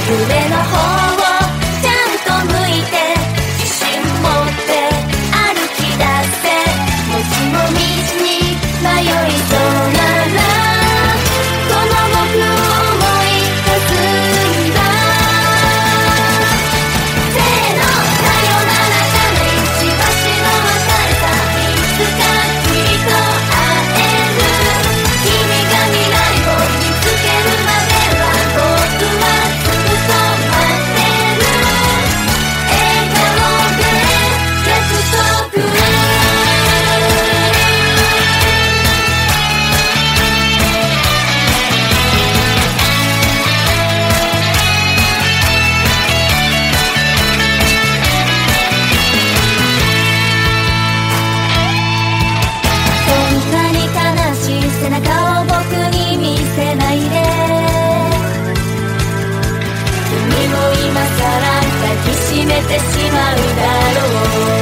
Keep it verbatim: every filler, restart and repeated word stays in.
夢の方をちゃんと向いて自信持って歩き出せ。もしも道に迷いそうならこの僕を思い出すんだ。せーの、さよならじゃない道橋の別れさ。いつかきっと会える。君が未来を見つけるまでは僕はずっと待ってる。笑顔で約束。そんなに悲しい背中を僕に見せないで。君も今さら抱きしめてしまうだろう。